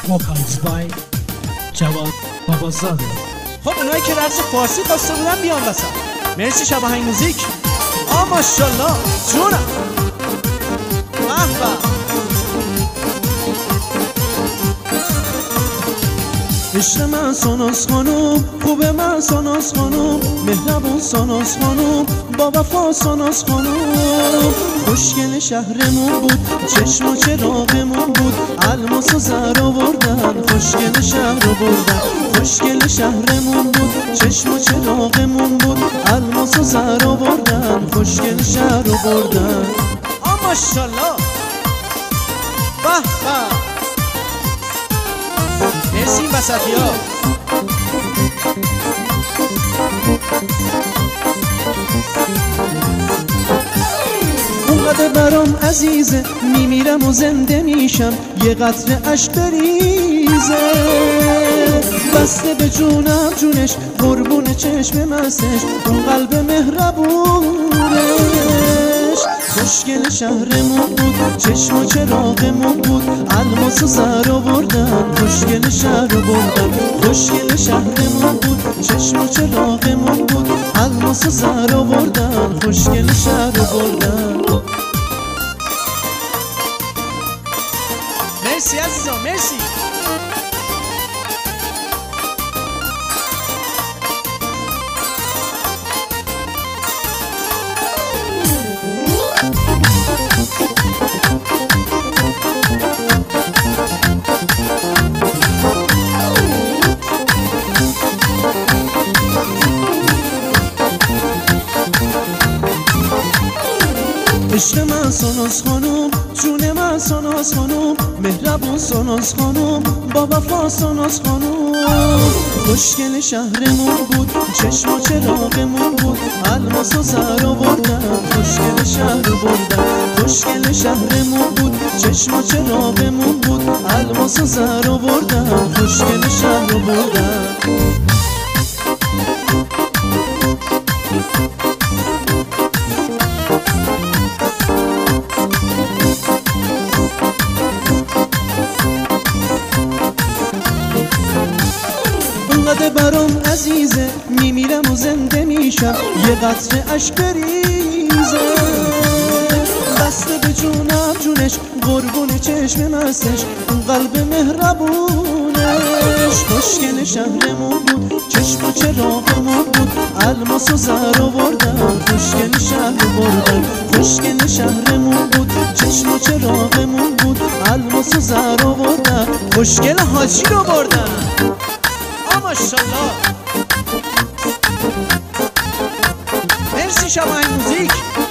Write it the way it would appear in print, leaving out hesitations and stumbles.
vocals by جواد بابازاده. خب اونایی که رقص فارسی خواسته بودن بیان وسط. مرسی شب آهنگ موزیک. ماشاءالله جونم. عشق من ساناز خانوم، خوب من ساناز خانوم، مهربون ساناز خانوم، با وفا ساناز خانوم. خوشگل شهرمون بود، چشم و چراغمون بود، الماس و زر آوردن، خوشگل شهر رو بردن. خوشگل شهرمون بود، چشم و چراغمون بود، الماس و زر آوردن، خوشگل شهر رو بردن. ماشاءالله. به به. مرسی این وسطی ها. اونقدر برام عزیزه، میمیرم و زنده میشم، یه قطره عشق بریزه. بسته به جونم جونش، قربون چشم مستش، اون قلب مهربونش. خوشگل شهرمون بود، چشم و چراغمون بود، الماس و زر آوردن، خوشگل شهر رو بردن. خوشگل شهرمون بود، چشم و چراغمون بود، الماس و زر آوردن، خوشگل شهر رو بردن. مرسی عزیزان، مرسی. عشق من ساناز خانوم، جون من ساناز خانوم، مهربون ساناز خانوم، با وفا ساناز خانوم. خوشگل شهرمون بود، چشم و چراغمون بود، الماس و زر آوردن، خوشگل شهر رو بردن. خوشگل شهرمون بود، چشم و چراغمون بود، الماس و زر آوردن، خوشگل شهر رو بردن. اونقدر برام عزیزه، میمیرم و زنده میشم، یه قطره عشق بریزه. بسته به جونم جونش، قربون چشم مستش، اون قلب مهربونش. خوشگل شهرمون بود، چشم و چراغمون بود، الماس و زر آوردن، خوشگل شهر رو بردن. خوشگل شهرمون بود، چشم و چراغمون بود، الماس و زر آوردن، خوشگل حاجی رو بردن. ماشاءالله. مرسی شب آهنگ موزیک.